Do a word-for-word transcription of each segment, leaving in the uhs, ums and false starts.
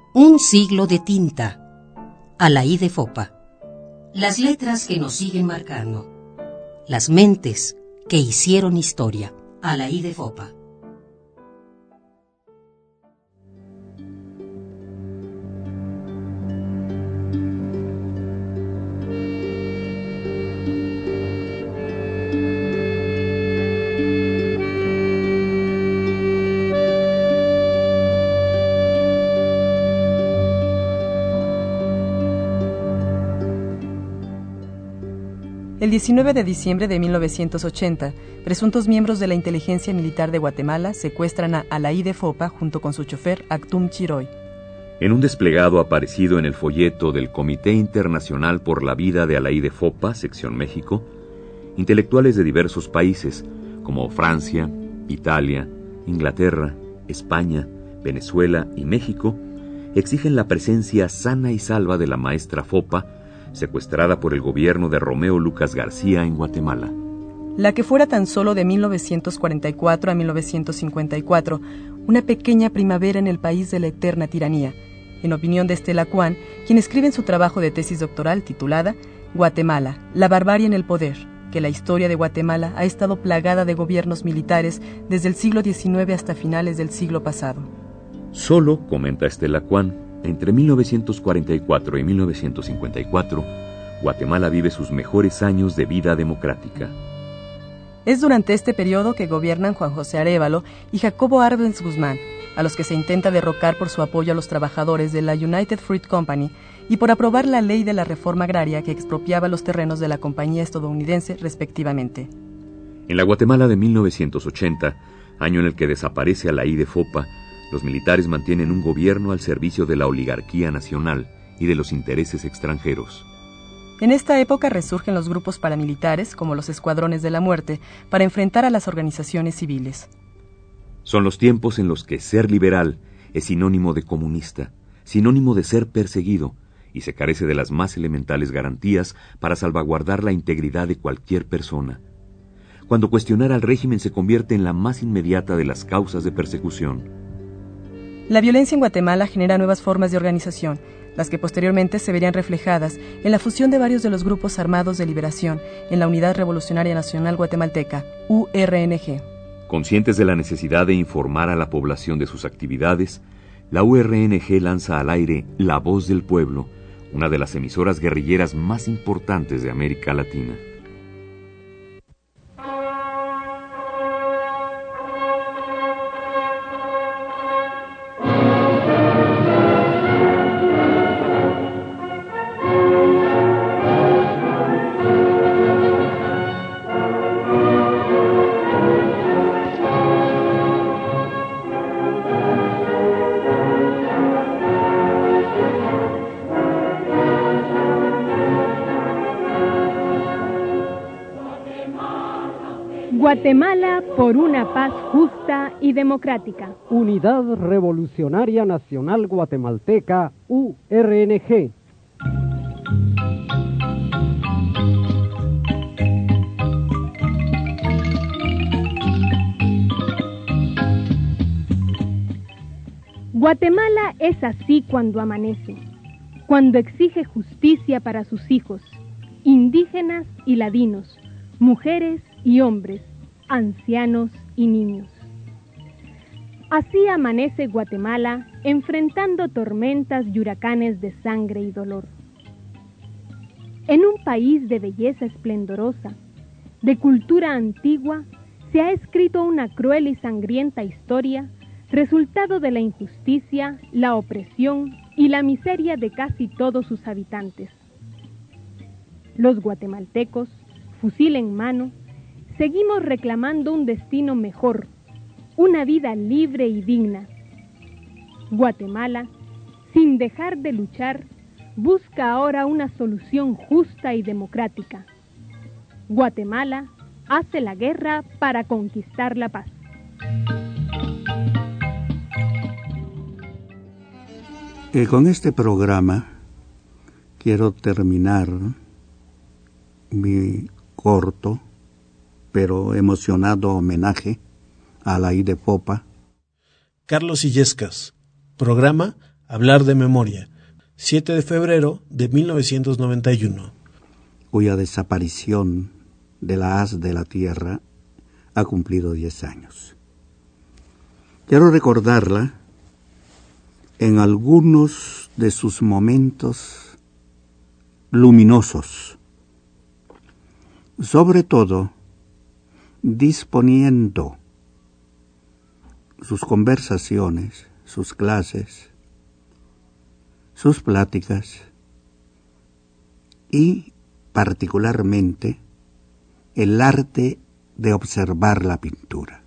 Un siglo de tinta. Alaí de Fopa. Las letras que nos siguen marcando. Las mentes que hicieron historia. Alaí de Fopa. El diecinueve de diciembre de mil novecientos ochenta, presuntos miembros de la inteligencia militar de Guatemala secuestran a Alaí de Fopa junto con su chofer Actum Chiroy. En un desplegado aparecido en el folleto del Comité Internacional por la Vida de Alaí de Fopa, sección México, intelectuales de diversos países como Francia, Italia, Inglaterra, España, Venezuela y México exigen la presencia sana y salva de la maestra Fopa, secuestrada por el gobierno de Romeo Lucas García en Guatemala. La que fuera tan solo de mil novecientos cuarenta y cuatro a mil novecientos cincuenta y cuatro, una pequeña primavera en el país de la eterna tiranía, en opinión de Estela Cuán, quien escribe en su trabajo de tesis doctoral titulada Guatemala, la barbarie en el poder, que la historia de Guatemala ha estado plagada de gobiernos militares desde el siglo diecinueve hasta finales del siglo pasado. Solo, comenta Estela Cuán, entre mil novecientos cuarenta y cuatro y mil novecientos cincuenta y cuatro, Guatemala vive sus mejores años de vida democrática. Es durante este periodo que gobiernan Juan José Arévalo y Jacobo Arbenz Guzmán, a los que se intenta derrocar por su apoyo a los trabajadores de la United Fruit Company y por aprobar la ley de la reforma agraria que expropiaba los terrenos de la compañía estadounidense respectivamente. En la Guatemala de mil novecientos ochenta, año en el que desaparece Alaí de Fopa, los militares mantienen un gobierno al servicio de la oligarquía nacional y de los intereses extranjeros. En esta época resurgen los grupos paramilitares, como los Escuadrones de la Muerte, para enfrentar a las organizaciones civiles. Son los tiempos en los que ser liberal es sinónimo de comunista, sinónimo de ser perseguido, y se carece de las más elementales garantías para salvaguardar la integridad de cualquier persona. Cuando cuestionar al régimen se convierte en la más inmediata de las causas de persecución. La violencia en Guatemala genera nuevas formas de organización, las que posteriormente se verían reflejadas en la fusión de varios de los grupos armados de liberación en la Unidad Revolucionaria Nacional Guatemalteca, U R N G. Conscientes de la necesidad de informar a la población de sus actividades, la U R N G lanza al aire La Voz del Pueblo, una de las emisoras guerrilleras más importantes de América Latina. Guatemala por una paz justa y democrática. Unidad Revolucionaria Nacional Guatemalteca, U R N G. Guatemala es así cuando amanece, cuando exige justicia para sus hijos, indígenas y ladinos, mujeres y hombres, ancianos y niños. Así amanece Guatemala enfrentando tormentas y huracanes de sangre y dolor. En un país de belleza esplendorosa, de cultura antigua, se ha escrito una cruel y sangrienta historia, resultado de la injusticia, la opresión y la miseria de casi todos sus habitantes. Los guatemaltecos, fusil en mano, seguimos reclamando un destino mejor, una vida libre y digna. Guatemala, sin dejar de luchar, busca ahora una solución justa y democrática. Guatemala hace la guerra para conquistar la paz. Eh, con este programa quiero terminar mi corto pero emocionado homenaje a Alaí de Fopa. Carlos Illescas, programa Hablar de memoria, siete de febrero de mil novecientos noventa y uno. Cuya desaparición de la haz de la tierra ha cumplido diez años. Quiero recordarla en algunos de sus momentos luminosos, sobre todo disponiendo sus conversaciones, sus clases, sus pláticas y particularmente el arte de observar la pintura.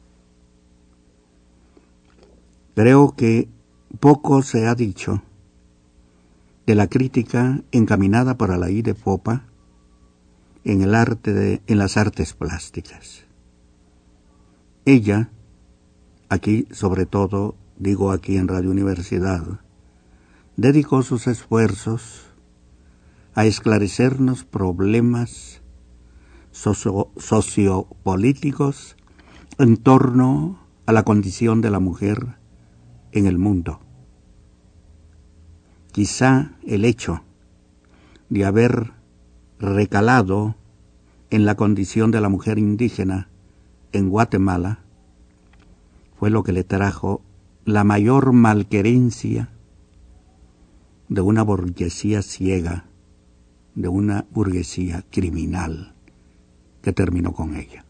Creo que poco se ha dicho de la crítica encaminada por Alaí de Fopa en el arte de, en las artes plásticas. Ella, aquí sobre todo, digo aquí en Radio Universidad, dedicó sus esfuerzos a esclarecernos problemas socio, sociopolíticos en torno a la condición de la mujer en el mundo. Quizá el hecho de haber recalado en la condición de la mujer indígena en Guatemala fue lo que le trajo la mayor malquerencia de una burguesía ciega, de una burguesía criminal que terminó con ella.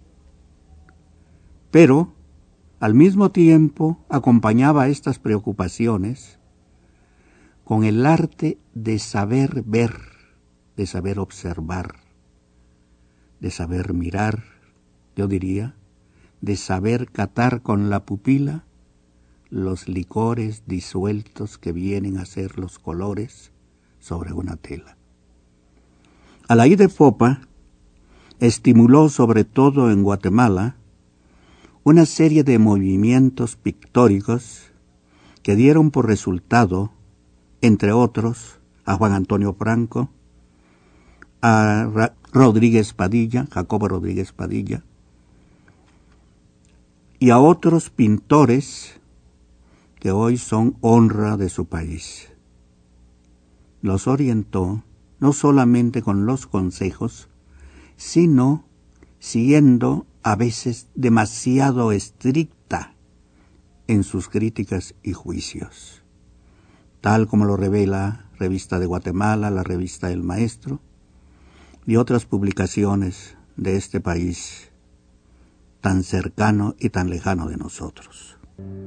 Pero, al mismo tiempo, acompañaba estas preocupaciones con el arte de saber ver, de saber observar, de saber mirar, yo diría, de saber catar con la pupila los licores disueltos que vienen a ser los colores sobre una tela. Alaí de Fopa estimuló sobre todo en Guatemala una serie de movimientos pictóricos que dieron por resultado, entre otros, a Juan Antonio Franco, a Ra- Rodríguez Padilla, Jacobo Rodríguez Padilla, y a otros pintores que hoy son honra de su país. Los orientó no solamente con los consejos, sino siendo a veces demasiado estricta en sus críticas y juicios, tal como lo revela Revista de Guatemala, la Revista El Maestro, y otras publicaciones de este país tan cercano y tan lejano de nosotros.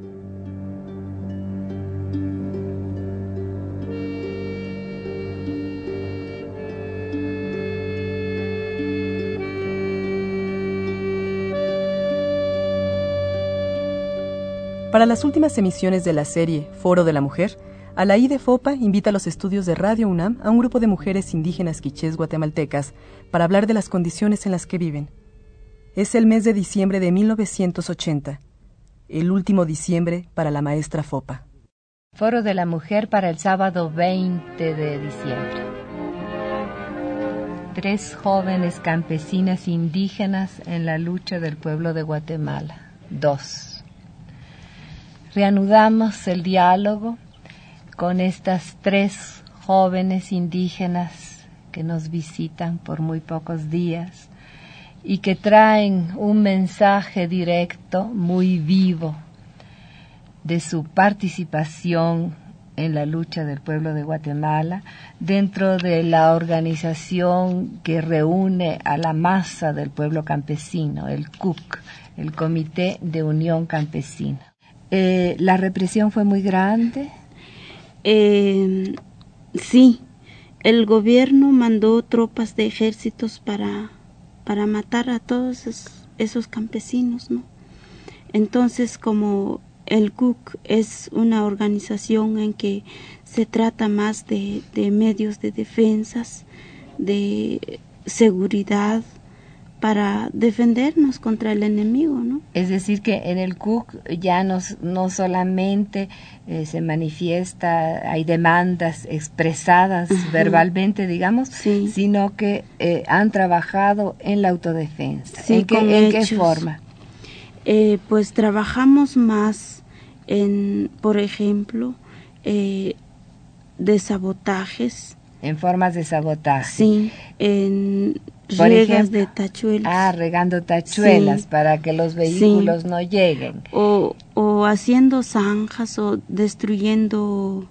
Para las últimas emisiones de la serie Foro de la Mujer, Alaí de Fopa invita a los estudios de Radio UNAM a un grupo de mujeres indígenas quichés guatemaltecas para hablar de las condiciones en las que viven. Es el mes de diciembre de mil novecientos ochenta, el último diciembre para la maestra Fopa. Foro de la Mujer para el sábado veinte de diciembre. Tres jóvenes campesinas indígenas en la lucha del pueblo de Guatemala. Dos. Reanudamos el diálogo con estas tres jóvenes indígenas que nos visitan por muy pocos días y que traen un mensaje directo, muy vivo, de su participación en la lucha del pueblo de Guatemala dentro de la organización que reúne a la masa del pueblo campesino, el C U C, el Comité de Unión Campesina. Eh, ¿La represión fue muy grande? Eh, sí, el gobierno mandó tropas de ejércitos para, para matar a todos esos, esos campesinos, ¿no? Entonces, como el C U C es una organización en que se trata más de, de medios de defensas, de seguridad, para defendernos contra el enemigo, ¿no? Es decir, que en el C U C ya no, no solamente eh, se manifiesta, hay demandas expresadas uh-huh. verbalmente, digamos, sí. sino que eh, han trabajado en la autodefensa. Sí, ¿En, qué, ¿En qué forma? Eh, pues trabajamos más en, por ejemplo, eh, de sabotajes. En formas de sabotaje. Sí, en Por regas ejemplo, de tachuelas. Ah, regando tachuelas Sí. para que los vehículos Sí. no lleguen. O, o haciendo zanjas o destruyendo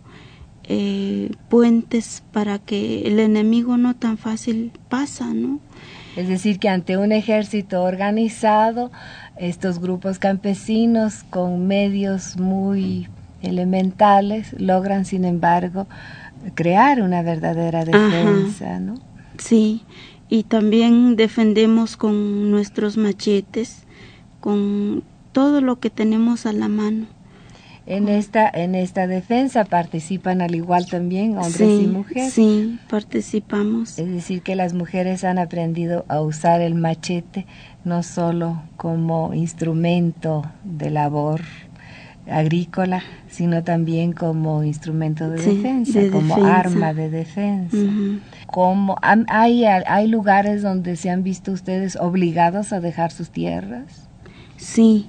eh, puentes para que el enemigo no tan fácil pasa, ¿no? Es decir, que ante un ejército organizado, estos grupos campesinos con medios muy elementales logran, sin embargo, crear una verdadera defensa, Ajá. ¿no? Sí, y también defendemos con nuestros machetes, con todo lo que tenemos a la mano. En esta, en esta defensa participan al igual también hombres sí, y mujeres. Sí, participamos. Es decir, que las mujeres han aprendido a usar el machete no solo como instrumento de labor agrícola, sino también como instrumento de sí, defensa, de como defensa. arma de defensa. Uh-huh. Como, hay, ¿Hay lugares donde se han visto ustedes obligados a dejar sus tierras? Sí,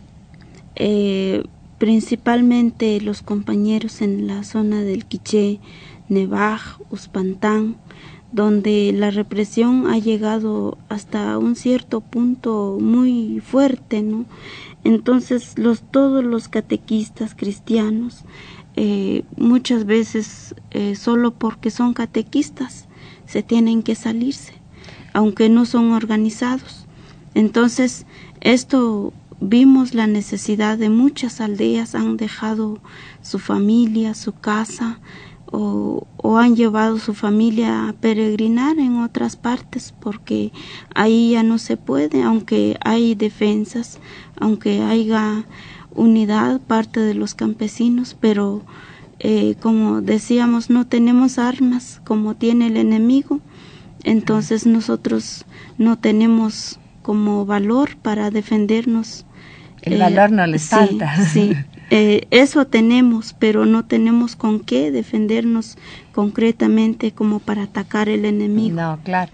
eh, principalmente los compañeros en la zona del Quiché, Nevaj, Uspantán, donde la represión ha llegado hasta un cierto punto muy fuerte, ¿no? Entonces los todos los catequistas cristianos eh, muchas veces eh, solo porque son catequistas se tienen que salirse, aunque no son organizados. Entonces esto vimos la necesidad de muchas aldeas han dejado su familia, su casa, o, o han llevado su familia a peregrinar en otras partes porque ahí ya no se puede, aunque hay defensas, aunque haya unidad parte de los campesinos, pero eh, como decíamos, no tenemos armas como tiene el enemigo, entonces nosotros no tenemos como valor para defendernos. El eh, valor no les sí, falta. Sí, eh, eso tenemos, pero no tenemos con qué defendernos concretamente como para atacar el enemigo. No, claro.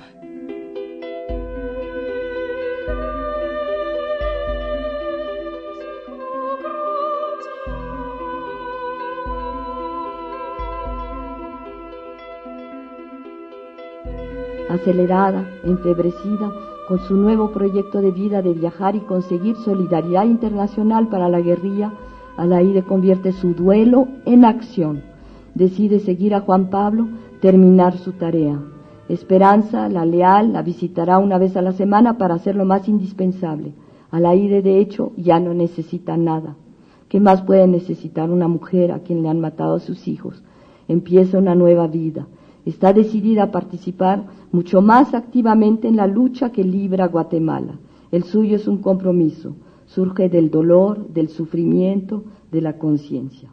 Acelerada, enfebrecida, con su nuevo proyecto de vida de viajar y conseguir solidaridad internacional para la guerrilla, Alaíde convierte su duelo en acción. Decide seguir a Juan Pablo, terminar su tarea. Esperanza, la leal, la visitará una vez a la semana para hacer lo más indispensable. Alaíde, de hecho, ya no necesita nada. ¿Qué más puede necesitar una mujer a quien le han matado a sus hijos? Empieza una nueva vida. Está decidida a participar mucho más activamente en la lucha que libra Guatemala. El suyo es un compromiso, surge del dolor, del sufrimiento, de la conciencia.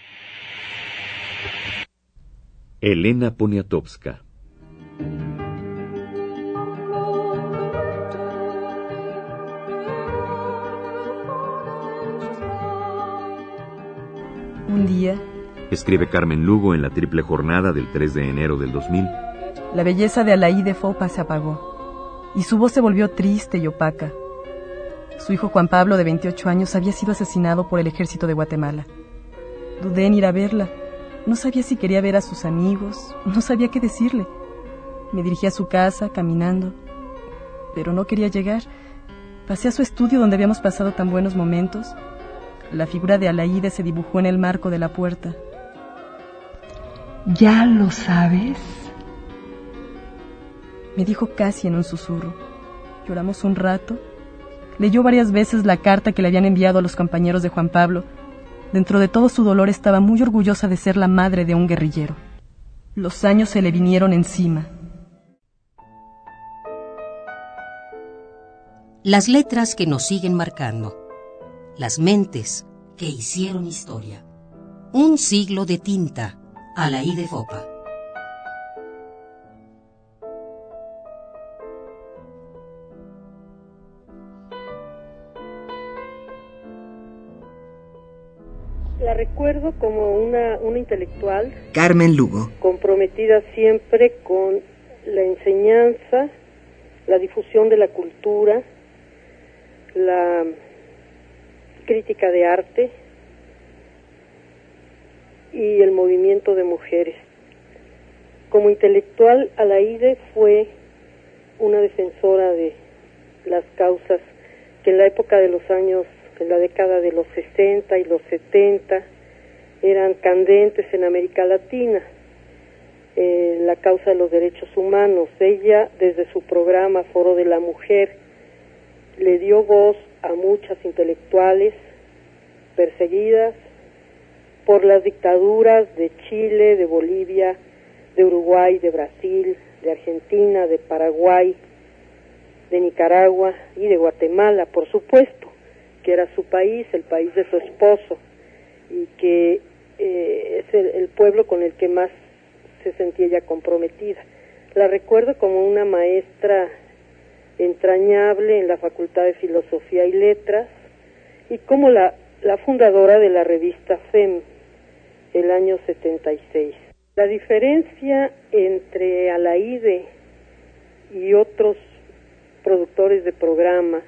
Elena Poniatowska. Un día, escribe Carmen Lugo en la triple jornada del tres de enero del dos mil. La belleza de Alaíde Fopa se apagó y su voz se volvió triste y opaca. Su hijo Juan Pablo, de veintiocho años, había sido asesinado por el ejército de Guatemala. Dudé en ir a verla. No sabía si quería ver a sus amigos, no sabía qué decirle. Me dirigí a su casa, caminando, pero no quería llegar. Pasé a su estudio donde habíamos pasado tan buenos momentos. La figura de Alaíde se dibujó en el marco de la puerta. ¿Ya lo sabes? Me dijo casi en un susurro. Lloramos un rato. Leyó varias veces la carta que le habían enviado a los compañeros de Juan Pablo. Dentro de todo su dolor estaba muy orgullosa de ser la madre de un guerrillero. Los años se le vinieron encima. Las letras que nos siguen marcando. Las mentes que hicieron historia. Un siglo de tinta. Alaíde Fopa. La recuerdo como una, una intelectual. Carmen Lugo. Comprometida siempre con la enseñanza, la difusión de la cultura, la crítica de arte y el movimiento de mujeres. Como intelectual, Alaíde fue una defensora de las causas que en la época de los años, en la década de los sesenta y los setenta, eran candentes en América Latina. Eh, la causa de los derechos humanos. Ella, desde su programa Foro de la Mujer, le dio voz a muchas intelectuales perseguidas por las dictaduras de Chile, de Bolivia, de Uruguay, de Brasil, de Argentina, de Paraguay, de Nicaragua y de Guatemala, por supuesto, que era su país, el país de su esposo, y que eh, es el, el pueblo con el que más se sentía ella comprometida. La recuerdo como una maestra entrañable en la Facultad de Filosofía y Letras y como la, la fundadora de la revista F E M, el año setenta y seis. La diferencia entre Alaíde y otros productores de programas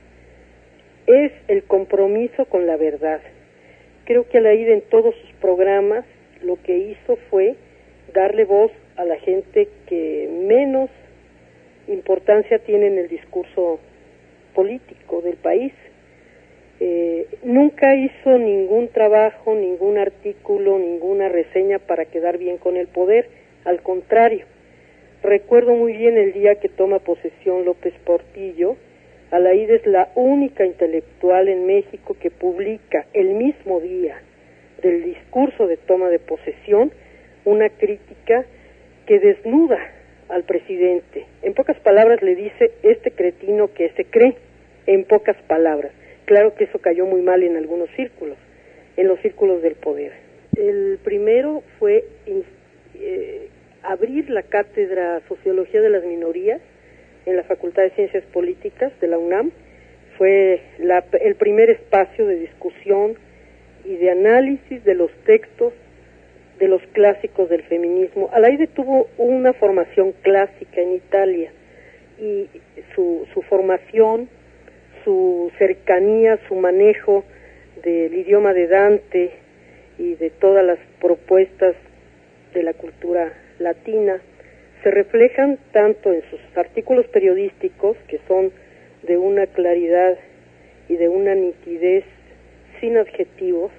es el compromiso con la verdad. Creo que Alaíde en todos sus programas lo que hizo fue darle voz a la gente que menos importancia tiene en el discurso político del país. Eh, nunca hizo ningún trabajo, ningún artículo, ninguna reseña para quedar bien con el poder, al contrario. Recuerdo muy bien el día que toma posesión López Portillo. Alaíde es la única intelectual en México que publica el mismo día del discurso de toma de posesión una crítica que desnuda al presidente. En pocas palabras le dice, este cretino que se cree, en pocas palabras. Claro que eso cayó muy mal en algunos círculos, en los círculos del poder. El primero fue eh, abrir la cátedra Sociología de las Minorías en la Facultad de Ciencias Políticas de la UNAM. Fue la, el primer espacio de discusión y de análisis de los textos de los clásicos del feminismo. Alaíde tuvo una formación clásica en Italia y su, su formación, su cercanía, su manejo del idioma de Dante y de todas las propuestas de la cultura latina se reflejan tanto en sus artículos periodísticos, que son de una claridad y de una nitidez sin adjetivos,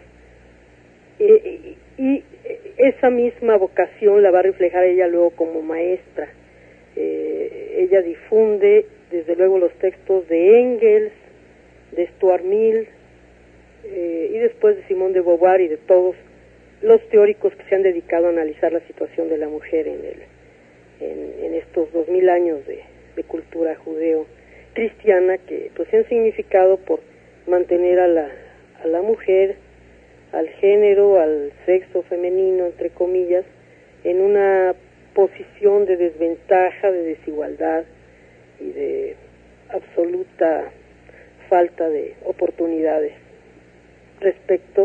eh, y esa misma vocación la va a reflejar ella luego como maestra. Eh, ella difunde desde luego los textos de Engels, de Stuart Mill, eh, y después de Simone de Beauvoir y de todos los teóricos que se han dedicado a analizar la situación de la mujer en, el, en, en estos dos mil años de, de cultura judeo-cristiana, que pues han significado por mantener a la, a la mujer, al género, al sexo femenino, entre comillas, en una posición de desventaja, de desigualdad y de absoluta falta de oportunidades respecto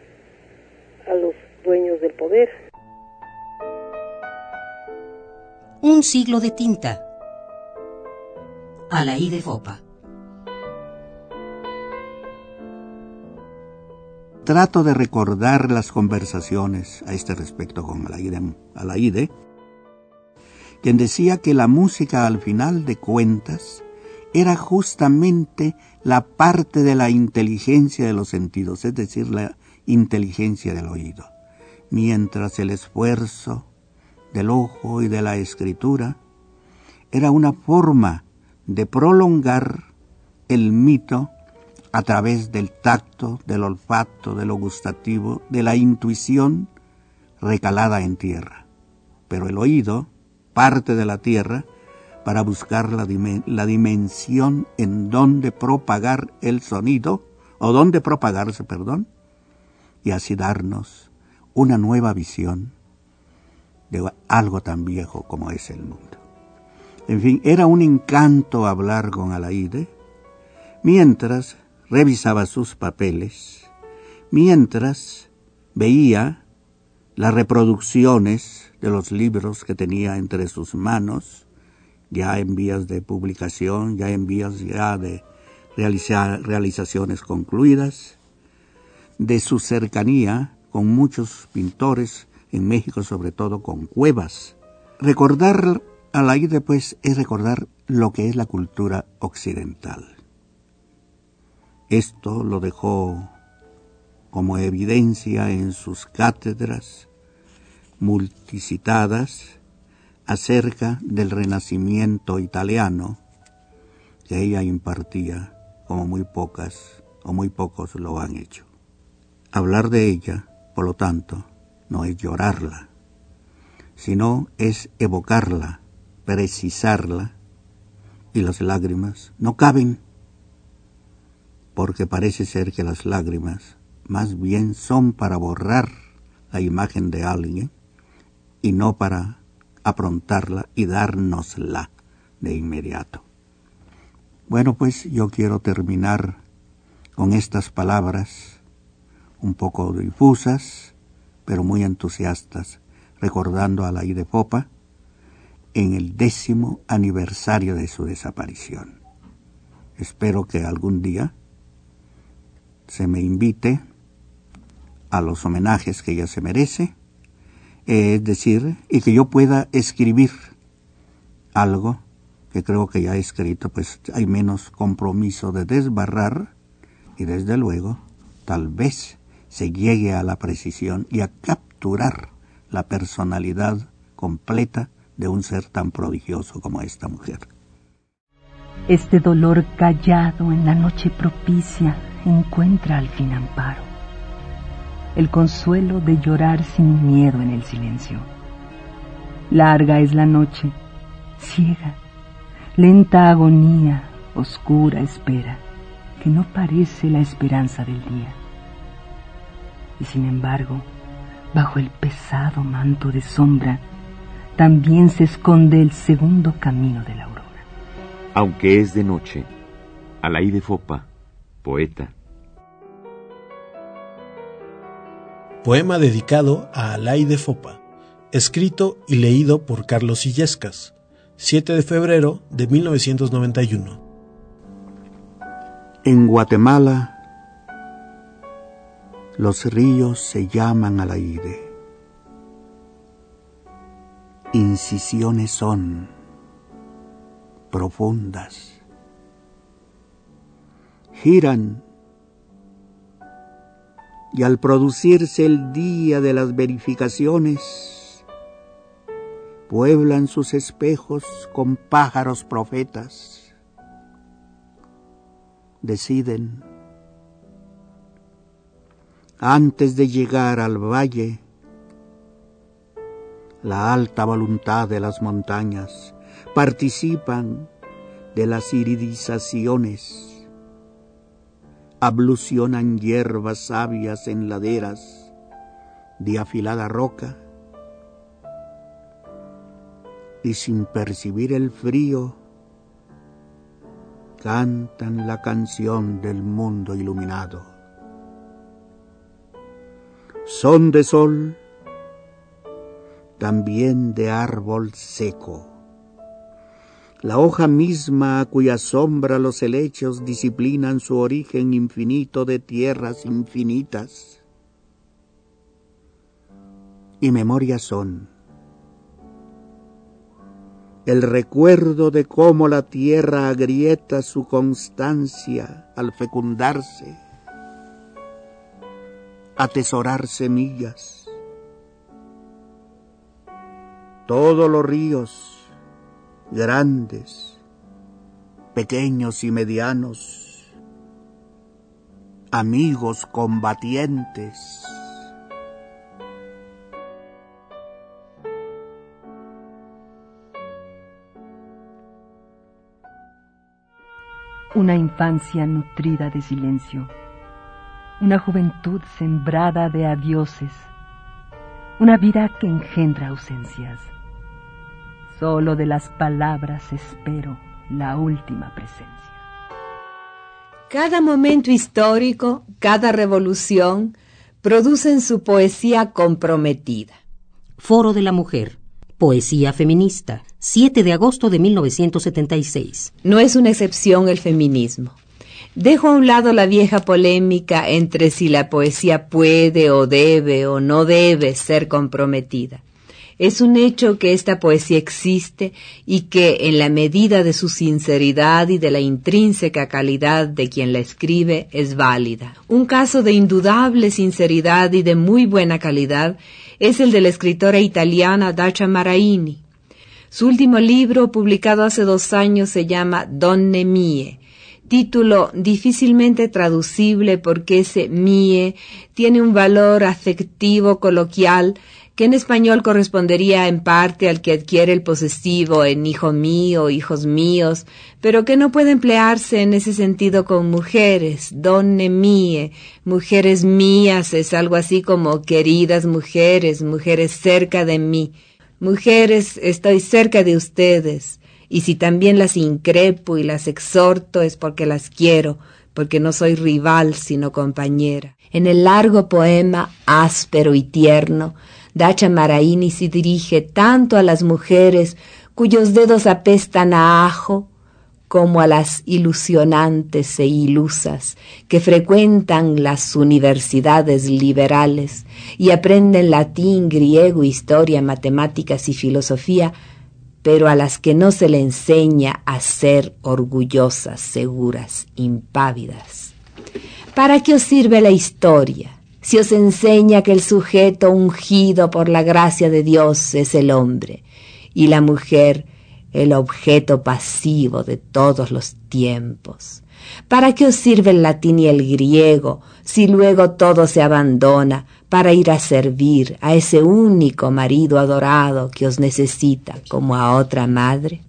a los dueños del poder. Un siglo de tinta. Alaíde Foppa. Trato de recordar las conversaciones a este respecto con Alaíde, Alaíde, quien decía que la música, al final de cuentas, era justamente la parte de la inteligencia de los sentidos, es decir, la inteligencia del oído, mientras el esfuerzo del ojo y de la escritura era una forma de prolongar el mito a través del tacto, del olfato, de lo gustativo, de la intuición recalada en tierra. Pero el oído parte de la tierra para buscar la, dim- la dimensión en donde propagar el sonido, o donde propagarse, perdón, y así darnos una nueva visión de algo tan viejo como es el mundo. En fin, era un encanto hablar con Alaíde, mientras revisaba sus papeles, mientras veía las reproducciones de los libros que tenía entre sus manos, ya en vías de publicación, ya en vías ya de realizar, realizaciones concluidas, de su cercanía con muchos pintores, en México sobre todo con Cuevas. Recordar a Alaíde, pues, es recordar lo que es la cultura occidental. Esto lo dejó como evidencia en sus cátedras multicitadas acerca del Renacimiento italiano que ella impartía, como muy pocas o muy pocos lo han hecho. Hablar de ella, por lo tanto, no es llorarla, sino es evocarla, precisarla, y las lágrimas no caben, porque parece ser que las lágrimas más bien son para borrar la imagen de alguien y no para aprontarla y dárnosla de inmediato. Bueno, pues yo quiero terminar con estas palabras un poco difusas, pero muy entusiastas, recordando a Alaíde Foppa en el décimo aniversario de su desaparición. Espero que algún día se me invite a los homenajes que ella se merece, es decir, y que yo pueda escribir algo que creo que ya he escrito, pues hay menos compromiso de desbarrar y desde luego tal vez se llegue a la precisión y a capturar la personalidad completa de un ser tan prodigioso como esta mujer. Este dolor callado en la noche propicia encuentra al fin amparo, el consuelo de llorar sin miedo en el silencio. Larga es la noche, ciega, lenta agonía, oscura espera, que no parece la esperanza del día. Y sin embargo, bajo el pesado manto de sombra, también se esconde el segundo camino de la aurora. Aunque es de noche, Alaíde Foppa, poeta. Poema dedicado a Alaíde Foppa, escrito y leído por Carlos Illescas, siete de febrero de mil novecientos noventa y uno. En Guatemala, los ríos se llaman Alaíde. Incisiones son profundas. Giran y al producirse el día de las verificaciones, pueblan sus espejos con pájaros profetas. Deciden, antes de llegar al valle, la alta voluntad de las montañas, participan de las iridizaciones, ablucionan hierbas sabias en laderas de afilada roca, y sin percibir el frío, cantan la canción del mundo iluminado. Son de sol, también de árbol seco, la hoja misma a cuya sombra los helechos disciplinan su origen infinito de tierras infinitas. Y memorias son el recuerdo de cómo la tierra agrieta su constancia al fecundarse, atesorar semillas. Todos los ríos, grandes, pequeños y medianos, amigos combatientes. Una infancia nutrida de silencio, una juventud sembrada de adioses, una vida que engendra ausencias. Solo de las palabras espero la última presencia. Cada momento histórico, cada revolución, produce en su poesía comprometida. Foro de la Mujer, Poesía Feminista, siete de agosto de mil novecientos setenta y seis. No es una excepción el feminismo. Dejo a un lado la vieja polémica entre si la poesía puede o debe o no debe ser comprometida. Es un hecho que esta poesía existe y que, en la medida de su sinceridad y de la intrínseca calidad de quien la escribe, es válida. Un caso de indudable sinceridad y de muy buena calidad es el de la escritora italiana Dacia Maraini. Su último libro, publicado hace dos años, se llama Donne mie, título difícilmente traducible porque ese mie tiene un valor afectivo coloquial que en español correspondería en parte al que adquiere el posesivo en hijo mío, hijos míos, pero que no puede emplearse en ese sentido con mujeres. Donne mie, mujeres mías, es algo así como queridas mujeres, mujeres cerca de mí. Mujeres, estoy cerca de ustedes, y si también las increpo y las exhorto es porque las quiero, porque no soy rival sino compañera. En el largo poema, áspero y tierno, Dacia Maraini se dirige tanto a las mujeres cuyos dedos apestan a ajo, como a las ilusionantes e ilusas que frecuentan las universidades liberales y aprenden latín, griego, historia, matemáticas y filosofía, pero a las que no se le enseña a ser orgullosas, seguras, impávidas. ¿Para qué os sirve la historia si os enseña que el sujeto ungido por la gracia de Dios es el hombre y la mujer el objeto pasivo de todos los tiempos? ¿Para qué os sirve el latín y el griego si luego todo se abandona para ir a servir a ese único marido adorado que os necesita como a otra madre?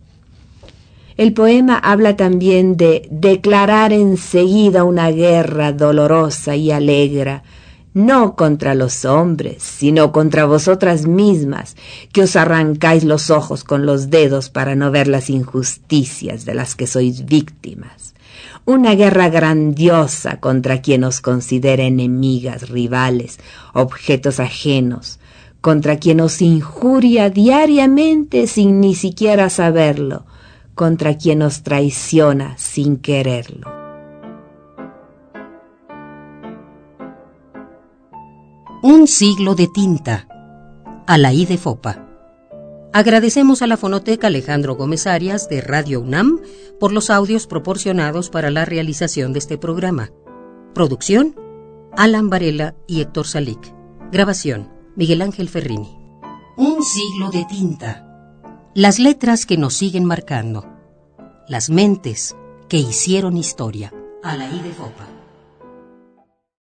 El poema habla también de declarar enseguida una guerra dolorosa y alegre, no contra los hombres, sino contra vosotras mismas, que os arrancáis los ojos con los dedos para no ver las injusticias de las que sois víctimas. Una guerra grandiosa contra quien os considera enemigas, rivales, objetos ajenos, contra quien os injuria diariamente sin ni siquiera saberlo, contra quien os traiciona sin quererlo. Un siglo de tinta. Alaí de Fopa. Agradecemos a la fonoteca Alejandro Gómez Arias de Radio UNAM por los audios proporcionados para la realización de este programa. Producción, Alan Varela y Héctor Salic. Grabación, Miguel Ángel Ferrini. Un siglo de tinta. Las letras que nos siguen marcando. Las mentes que hicieron historia. Alaí de Fopa.